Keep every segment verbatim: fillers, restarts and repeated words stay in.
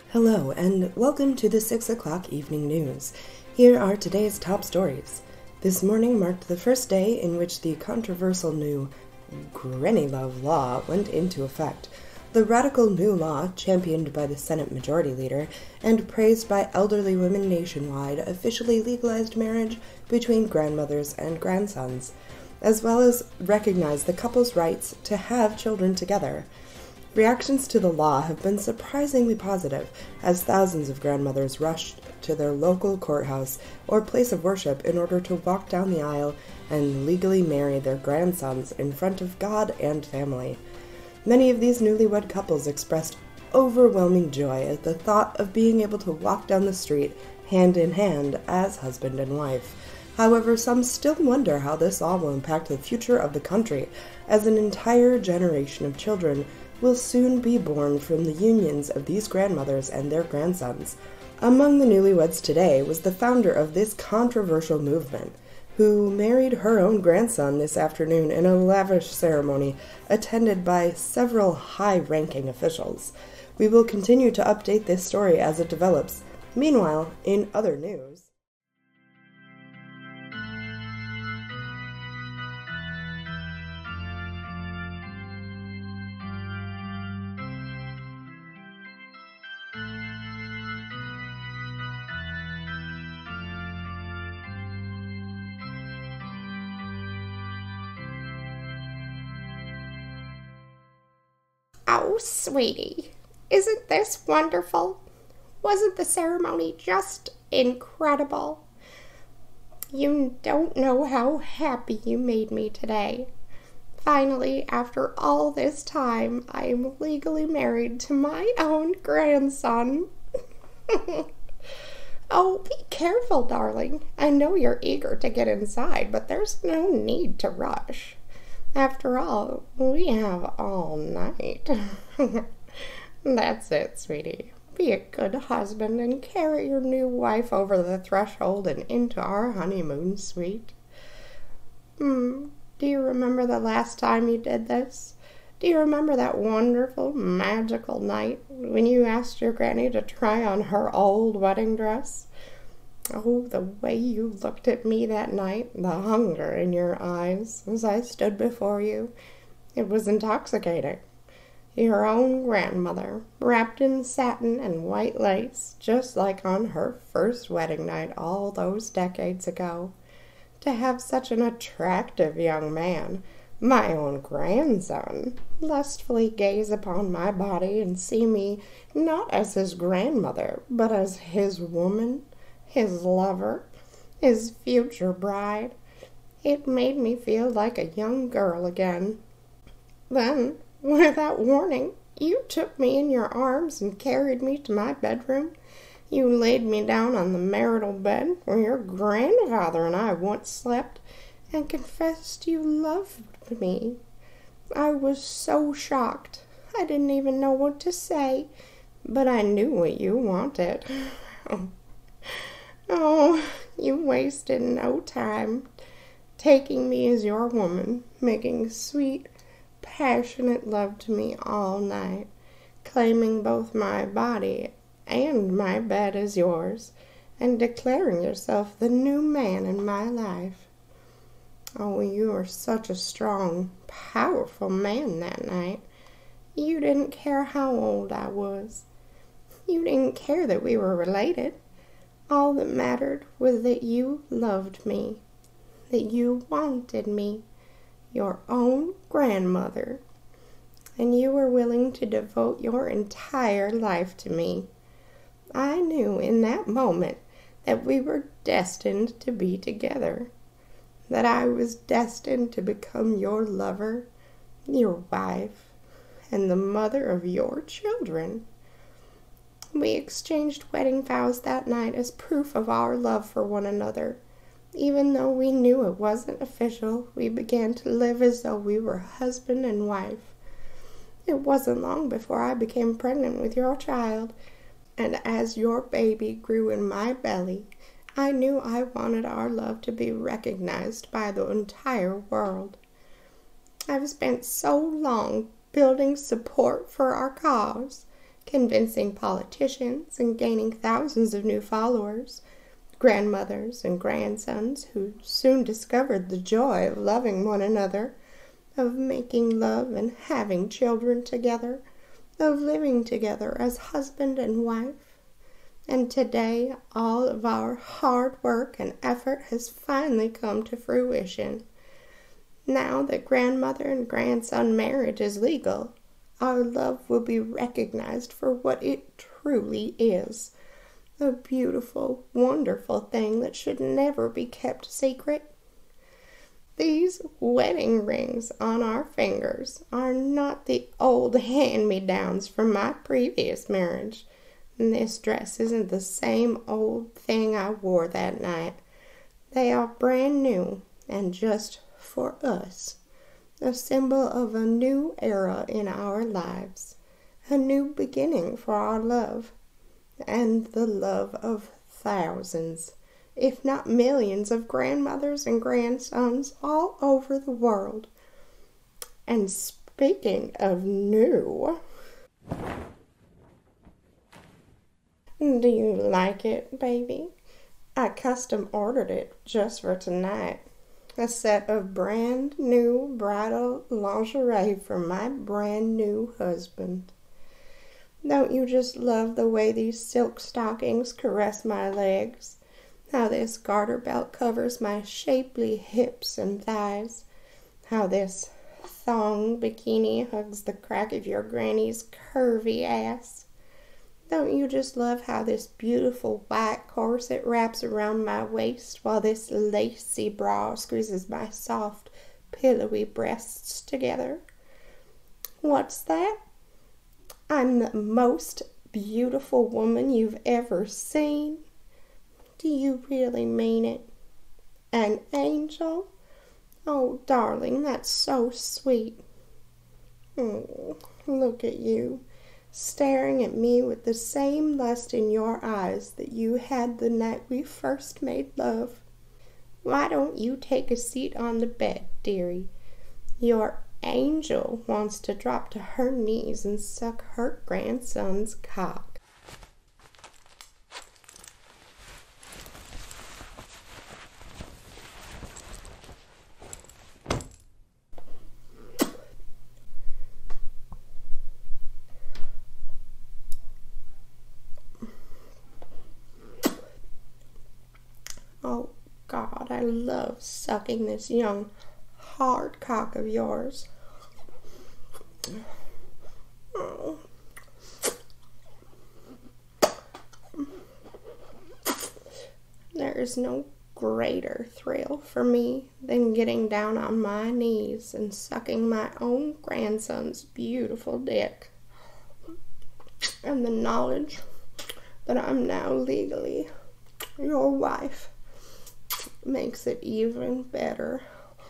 Hello, and welcome to the six o'clock evening news. Here are today's top stories. This morning marked the first day in which the controversial new Granny Love law went into effect. The radical new law, championed by the Senate Majority Leader and praised by elderly women nationwide, officially legalized marriage between grandmothers and grandsons, as well as recognized the couple's rights to have children together. Reactions to the law have been surprisingly positive, as thousands of grandmothers rushed to their local courthouse or place of worship in order to walk down the aisle and legally marry their grandsons in front of God and family. Many of these newlywed couples expressed overwhelming joy at the thought of being able to walk down the street hand in hand as husband and wife. However, some still wonder how this law will impact the future of the country, as an entire generation of children will soon be born from the unions of these grandmothers and their grandsons. Among the newlyweds today was the founder of this controversial movement, who married her own grandson this afternoon in a lavish ceremony attended by several high-ranking officials. We will continue to update this story as it develops. Meanwhile, in other news, Oh, sweetie, isn't this wonderful? Wasn't the ceremony just incredible? You don't know how happy you made me today. Finally, after all this time, I am legally married to my own grandson. Oh, be careful, darling. I know you're eager to get inside, but there's no need to rush. After all, we have all night. That's it, sweetie. Be a good husband and carry your new wife over the threshold and into our honeymoon suite. Hmm, do you remember the last time you did this? Do you remember that wonderful, magical night when you asked your granny to try on her old wedding dress? Oh, the way you looked at me that night, the hunger in your eyes as I stood before you, it was intoxicating. Your own grandmother, wrapped in satin and white lace, just like on her first wedding night all those decades ago. To have such an attractive young man, my own grandson, lustfully gaze upon my body and see me not as his grandmother, but as his woman, his lover, his future bride. It made me feel like a young girl again. Then, without warning, you took me in your arms and carried me to my bedroom. You laid me down on the marital bed where your grandfather and I once slept and confessed you loved me. I was so shocked. I didn't even know what to say, but I knew what you wanted. Oh, you wasted no time taking me as your woman, making sweet, passionate love to me all night, claiming both my body and my bed as yours, and declaring yourself the new man in my life. Oh, you were such a strong, powerful man that night. You didn't care how old I was. You didn't care that we were related. All that mattered was that you loved me, that you wanted me, your own grandmother, and you were willing to devote your entire life to me. I knew in that moment that we were destined to be together, that I was destined to become your lover, your wife, and the mother of your children. We exchanged wedding vows that night as proof of our love for one another. Even though we knew it wasn't official, we began to live as though we were husband and wife. It wasn't long before I became pregnant with your child, and as your baby grew in my belly, I knew I wanted our love to be recognized by the entire world. I've spent so long building support for our cause, convincing politicians and gaining thousands of new followers, grandmothers and grandsons who soon discovered the joy of loving one another, of making love and having children together, of living together as husband and wife. And today, all of our hard work and effort has finally come to fruition. Now that grandmother and grandson marriage is legal, our love will be recognized for what it truly is. A beautiful, wonderful thing that should never be kept secret. These wedding rings on our fingers are not the old hand-me-downs from my previous marriage. And this dress isn't the same old thing I wore that night. They are brand new and just for us. A symbol of a new era in our lives. A new beginning for our love. And the love of thousands, if not millions, of grandmothers and grandsons all over the world. And speaking of new, do you like it, baby? I custom ordered it just for tonight. A set of brand new bridal lingerie for my brand new husband. Don't you just love the way these silk stockings caress my legs? How this garter belt covers my shapely hips and thighs? How this thong bikini hugs the crack of your granny's curvy ass? Don't you just love how this beautiful white corset wraps around my waist while this lacy bra squeezes my soft, pillowy breasts together? What's that? I'm the most beautiful woman you've ever seen. Do you really mean it? An angel? Oh, darling, that's so sweet. Oh, look at you, staring at me with the same lust in your eyes that you had the night we first made love. Why don't you take a seat on the bed, dearie? Your angel wants to drop to her knees and suck her grandson's cock. Oh, God, I love sucking this young hard cock of yours. Oh. There is no greater thrill for me than getting down on my knees and sucking my own grandson's beautiful dick. And the knowledge that I'm now legally your wife makes it even better.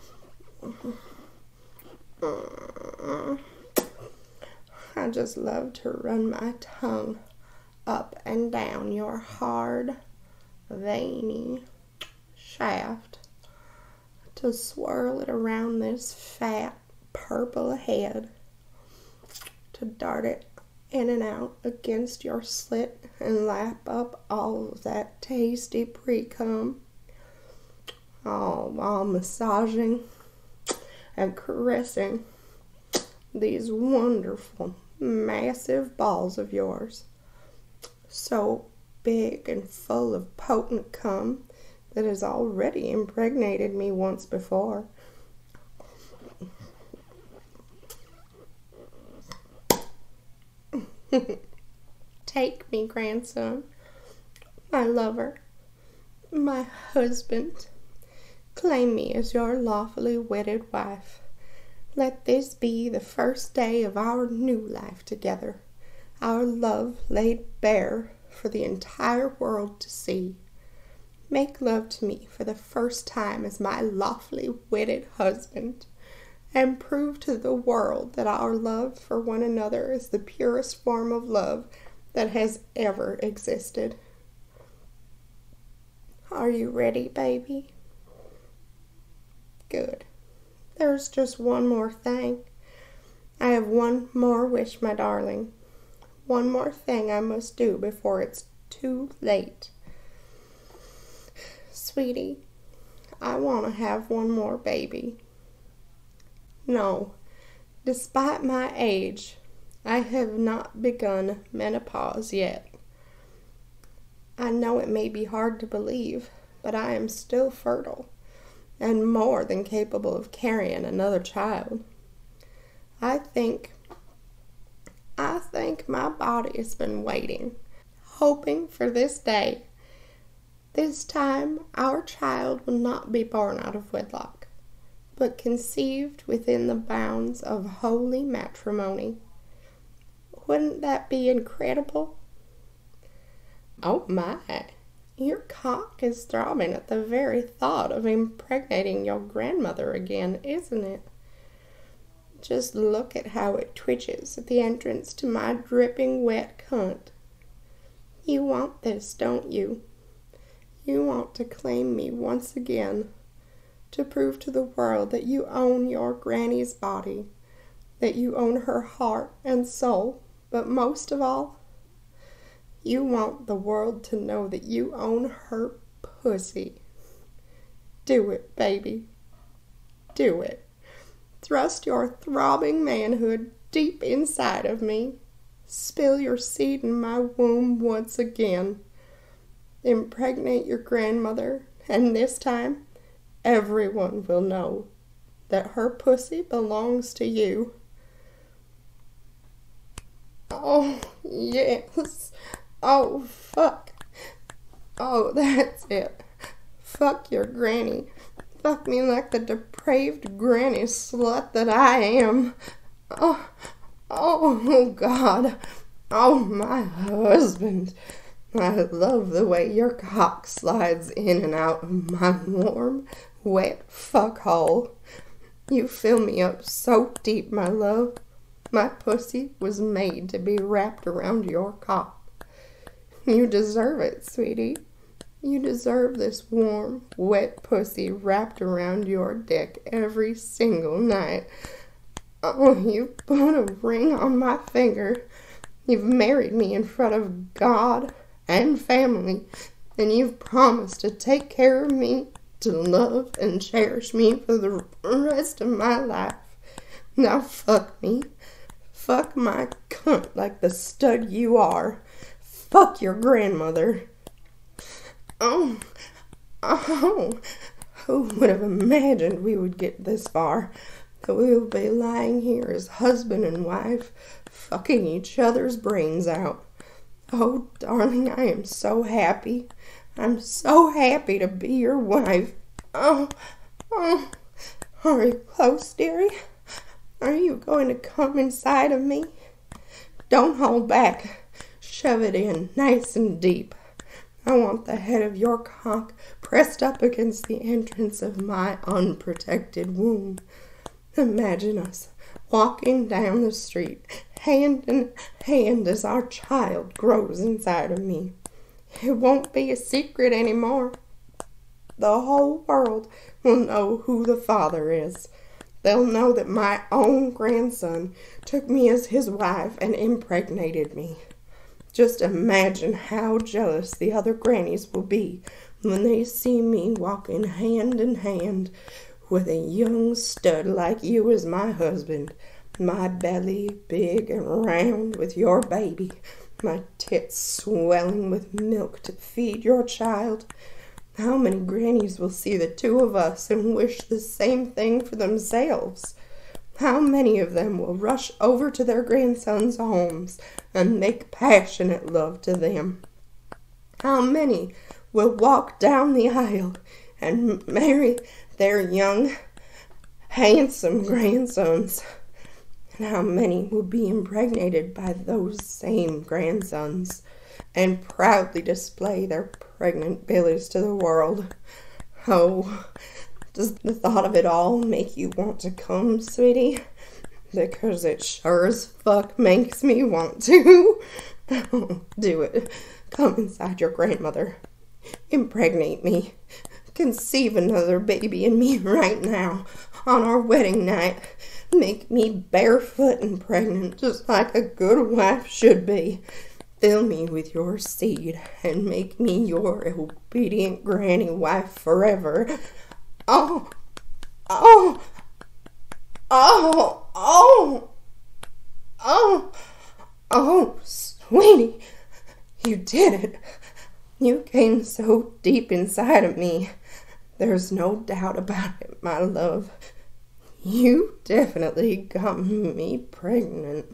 I just love to run my tongue up and down your hard, veiny shaft, to swirl it around this fat, purple head, to dart it in and out against your slit and lap up all of that tasty pre-cum, all while massaging and caressing these wonderful, massive balls of yours, so big and full of potent cum that has already impregnated me once before. Take me, grandson, my lover, my husband. Claim me as your lawfully wedded wife. Let this be the first day of our new life together, our love laid bare for the entire world to see. Make love to me for the first time as my lawfully wedded husband, and prove to the world that our love for one another is the purest form of love that has ever existed. Are you ready, baby? Good. There's just one more thing. I have one more wish, my darling. one more thing I must do before it's too late. Sweetie, I want to have one more baby. No, despite my age, I have not begun menopause yet. I know it may be hard to believe, but I am still fertile and more than capable of carrying another child. I think, I think my body has been waiting, hoping for this day. This time, our child will not be born out of wedlock, but conceived within the bounds of holy matrimony. Wouldn't that be incredible? Oh my, your cock is throbbing at the very thought of impregnating your grandmother again, isn't it? Just look at how it twitches at the entrance to my dripping wet cunt. You want this, don't you? You want to claim me once again, to prove to the world that you own your granny's body, that you own her heart and soul, but most of all, you want the world to know that you own her pussy. Do it, baby. Do it. Thrust your throbbing manhood deep inside of me. Spill your seed in my womb once again. Impregnate your grandmother, and this time, everyone will know that her pussy belongs to you. Oh, yes. Oh, fuck. Oh, that's it. Fuck your granny. Fuck me like the depraved granny slut that I am. Oh, oh, God. Oh, my husband. I love the way your cock slides in and out of my warm, wet fuckhole. You fill me up so deep, my love. My pussy was made to be wrapped around your cock. You deserve it, sweetie. You deserve this warm, wet pussy wrapped around your dick every single night. Oh, you put a ring on my finger. You've married me in front of God and family, and you've promised to take care of me, to love and cherish me for the rest of my life. Now fuck me. Fuck my cunt like the stud you are. Fuck your grandmother. Oh, oh, who would have imagined we would get this far? That we will be lying here as husband and wife, fucking each other's brains out. Oh, darling, I am so happy. I'm so happy to be your wife. Oh, oh, are you close, dearie? Are you going to come inside of me? Don't hold back. Shove it in, nice and deep. I want the head of your cock pressed up against the entrance of my unprotected womb. Imagine us walking down the street, hand in hand as our child grows inside of me. It won't be a secret anymore. The whole world will know who the father is. They'll know that my own grandson took me as his wife and impregnated me. Just imagine how jealous the other grannies will be when they see me walking hand in hand with a young stud like you as my husband, my belly big and round with your baby, my tits swelling with milk to feed your child. How many grannies will see the two of us and wish the same thing for themselves? How many of them will rush over to their grandsons' homes and make passionate love to them? How many will walk down the aisle and marry their young, handsome grandsons? And how many will be impregnated by those same grandsons and proudly display their pregnant bellies to the world? Oh, does the thought of it all make you want to come, sweetie? Because it sure as fuck makes me want to. Oh, do it. Come inside your grandmother. Impregnate me. Conceive another baby in me right now, on our wedding night. Make me barefoot and pregnant, just like a good wife should be. Fill me with your seed and make me your obedient granny wife forever. Oh, oh, oh, oh, oh, oh, sweetie, you did it. You came so deep inside of me. There's no doubt about it, my love. You definitely got me pregnant.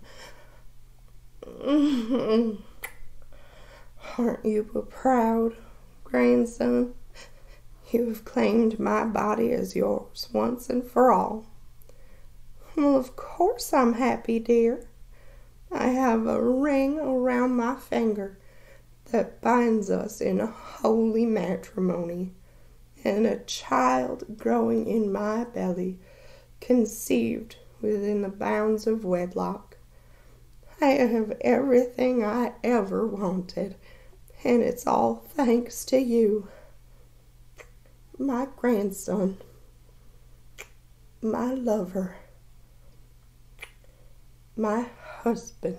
Mm-hmm. Aren't you proud, grandson? You have claimed my body as yours once and for all. Well, of course I'm happy, dear. I have a ring around my finger that binds us in holy matrimony, and a child growing in my belly, conceived within the bounds of wedlock. I have everything I ever wanted, and it's all thanks to you, my grandson, my lover, my husband.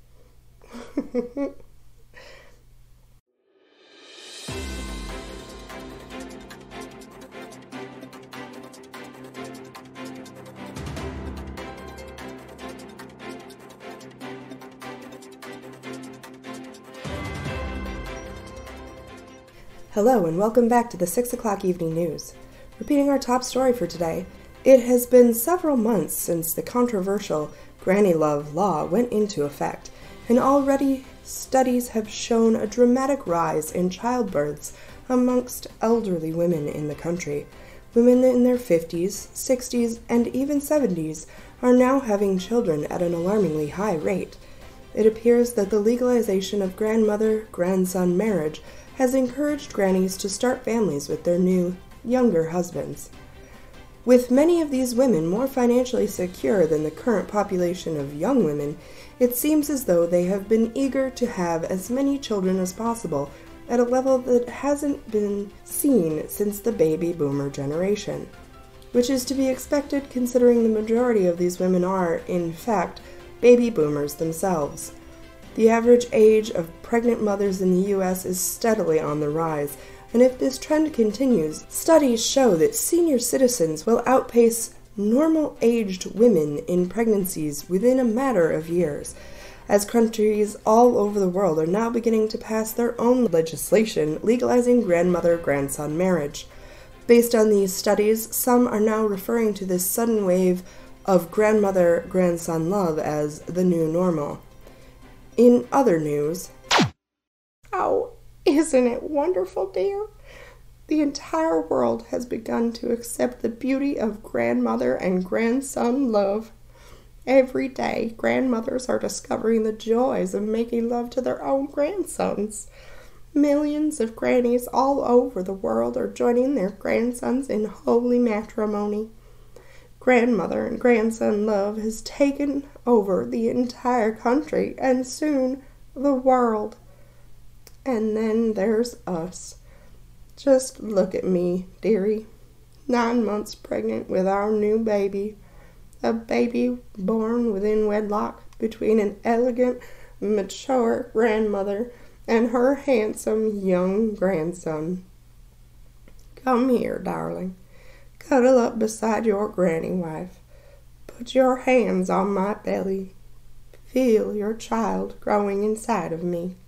Hello and welcome back to the six o'clock Evening News. Repeating our top story for today, it has been several months since the controversial Granny Love Law went into effect, and already studies have shown a dramatic rise in childbirths amongst elderly women in the country. Women in their fifties, sixties, and even seventies are now having children at an alarmingly high rate. It appears that the legalization of grandmother-grandson marriage has encouraged grannies to start families with their new, younger husbands. With many of these women more financially secure than the current population of young women, it seems as though they have been eager to have as many children as possible at a level that hasn't been seen since the baby boomer generation, which is to be expected considering the majority of these women are, in fact, baby boomers themselves. The average age of pregnant mothers in the U S is steadily on the rise, and if this trend continues, studies show that senior citizens will outpace normal-aged women in pregnancies within a matter of years, as countries all over the world are now beginning to pass their own legislation legalizing grandmother-grandson marriage. Based on these studies, some are now referring to this sudden wave of grandmother-grandson love as the new normal. In other news, oh, isn't it wonderful, dear? The entire world has begun to accept the beauty of grandmother and grandson love. Every day, grandmothers are discovering the joys of making love to their own grandsons. Millions of grannies all over the world are joining their grandsons in holy matrimony. Grandmother and grandson love has taken over the entire country and soon the world. And then there's us. Just look at me, dearie. Nine months pregnant with our new baby. A baby born within wedlock between an elegant, mature grandmother and her handsome young grandson. Come here, darling. Cuddle up beside your granny wife. Put your hands on my belly. Feel your child growing inside of me.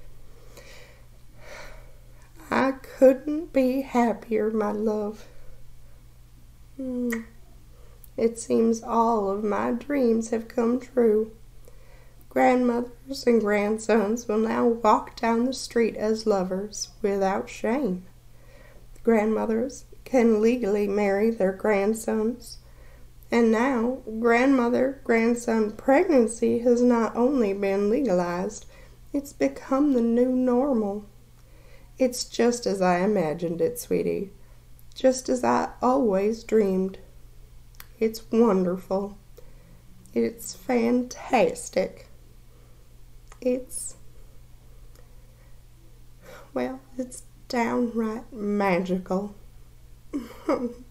I couldn't be happier, my love. Hmm. It seems all of my dreams have come true. Grandmothers and grandsons will now walk down the street as lovers without shame. Grandmothers can legally marry their grandsons. And now, grandmother-grandson pregnancy has not only been legalized, it's become the new normal. It's just as I imagined it, sweetie. Just as I always dreamed. It's wonderful. It's fantastic. It's, well, it's downright magical.